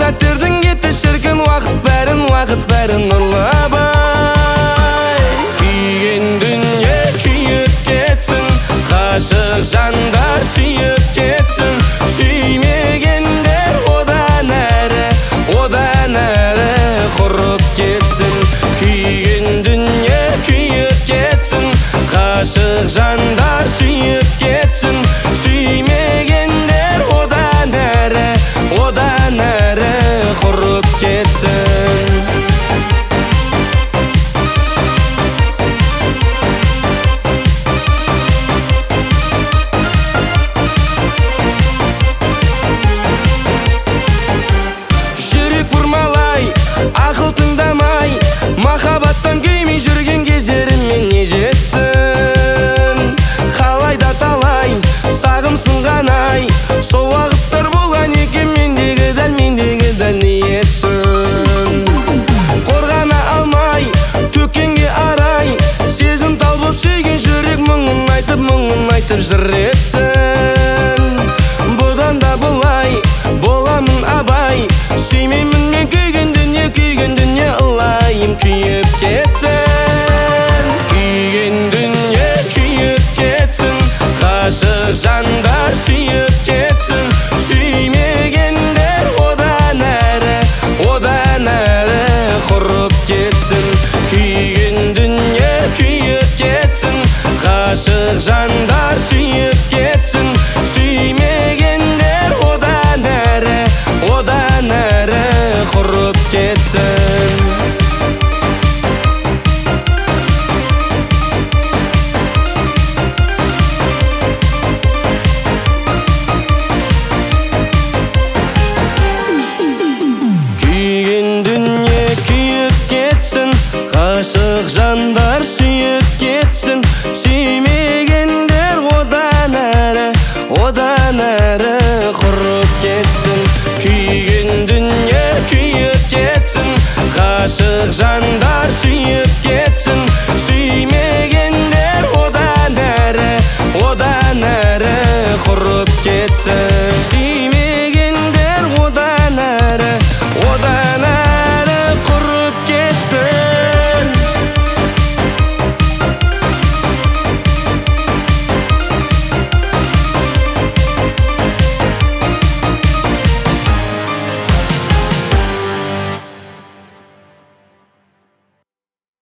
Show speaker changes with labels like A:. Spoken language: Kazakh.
A: сәттердің кетті шіркін, уақыт бәрін ұрлабай. Күйген дүние күйіп кетсін, ғашық жандар сүйіп кетсін, сүймегендер одан әрі құрып кетсін. Күйген дүние күйіп кетсін, ғашық жандар сүйіп кетсін, сүймегендер одан әрі құрып кетсін. Жүрек бұрмалай, ақыл тыңдамай, махаббаттан күймей жүрген кездеріммен не жетсін. Қалайда талай сағымсынған ай, сол уақыттар болған екен мендегі дәл ниетсін. Қорғана алмай төккенге арай, сезім тал боп сүйген жүрек мұңын айтып жыр етсін. Бұдан да бұлай боламын абай, сүймеймін мен күйген дүние ылайым күйіп кетсін. Күйген дүние күйіп кетсін, ғашық жандар сүйіп кетсін, сүймегендер одан әрі құрып кетсін. Күйген дүние күйіп кетсін, ғашық жандар сүйіп кетсін, сүймегендер одан әрі құрып кетсін. Күйген дүние күйіп кетсін, ғашық жандар сүйіп кетсін, сүймегендер одан әрі құрып кетсін. Күйген дүние күйіп кетсін, ғашық жандар